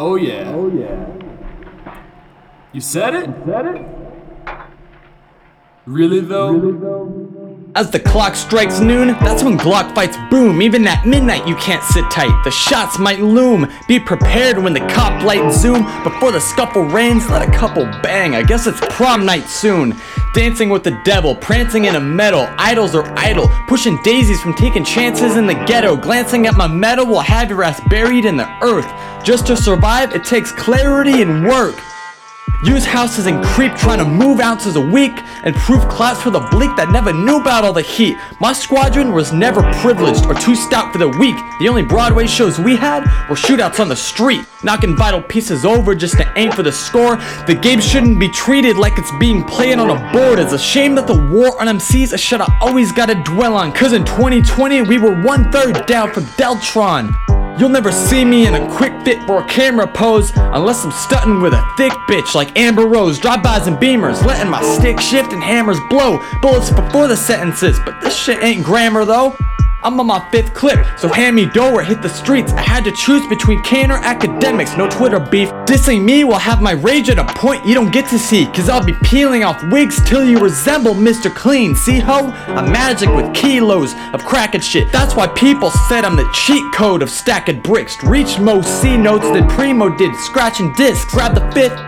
Oh yeah. Oh yeah. You said it? Is that it? Really though? Really though? As the clock strikes noon, that's when Glock fights boom. Even at midnight you can't sit tight, the shots might loom. Be prepared when the cop light zoom. Before the scuffle reigns, let a couple bang. I guess it's prom night soon. Dancing with the devil, prancing in a meadow. Idols are idle, pushing daisies from taking chances in the ghetto. Glancing at my medal will have your ass buried in the earth. Just to survive, it takes clarity and work. Use houses and creep, trying to move ounces a week. And proof class for the bleak that never knew about all the heat. My squadron was never privileged or too stout for the weak. The only Broadway shows we had were shootouts on the street. Knocking vital pieces over just to aim for the score. The game shouldn't be treated like it's being played on a board. It's a shame that the war on MCs is shit I always gotta dwell on. Cause in 2020 we were 1/3 down for Deltron. You'll never see me in a quick fit for a camera pose unless I'm stunting with a thick bitch like Amber Rose. Drive-bys and beamers, letting my stick shift and hammers blow. Bullets before the sentences, but this shit ain't grammar though. I'm on my 5th clip, so hand me dough or hit the streets. I had to choose between can or academics, no Twitter beef. Dissing me will have my rage at a point you don't get to see. Cause I'll be peeling off wigs till you resemble Mr. Clean. See ho? I'm magic with kilos of crack and shit. That's why people said I'm the cheat code of stacking bricks. Reach most C notes than Primo did, scratching discs. Grab the 5th.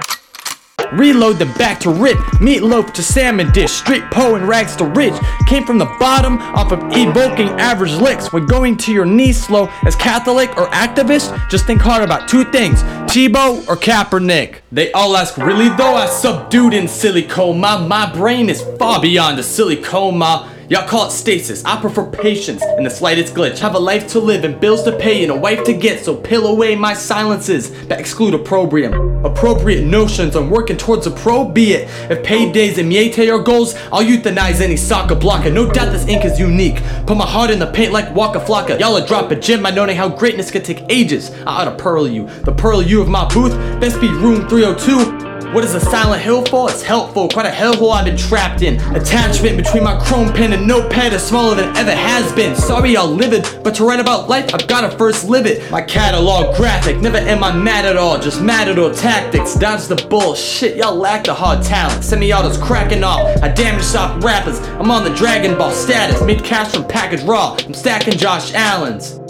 Reload them back to rip, meatloaf to salmon dish, street po and rags to rich. Came from the bottom off of evoking average licks. When going to your knees slow as Catholic or activist, just think hard about 2 things, Tebow or Kaepernick. They all ask, really though? I subdued in silicoma. My brain is far beyond a silicoma. Y'all call it stasis, I prefer patience and the slightest glitch. Have a life to live and bills to pay and a wife to get. So peel away my silences that exclude opprobrium. Appropriate notions, I'm working towards a pro, be it. If paydays and miete are goals, I'll euthanize any soccer blocker. No doubt this ink is unique. Put my heart in the paint like Waka Flocka. Y'all are drop a gem by noting how greatness could take ages. I ought to pearl you, the pearl you of my booth. Best be room 302. What is a silent hill for? It's helpful, quite a hellhole I've been trapped in. Attachment between my chrome pen and notepad is smaller than ever has been. Sorry y'all livid, but to write about life, I've gotta first live it. My catalog graphic, never am I mad at all, just matador tactics. Dodge the bullshit, y'all lack the hard talent. Semi-autos cracking off, I damage soft rappers. I'm on the Dragon Ball status, made cash from package raw. I'm stacking Josh Allen's.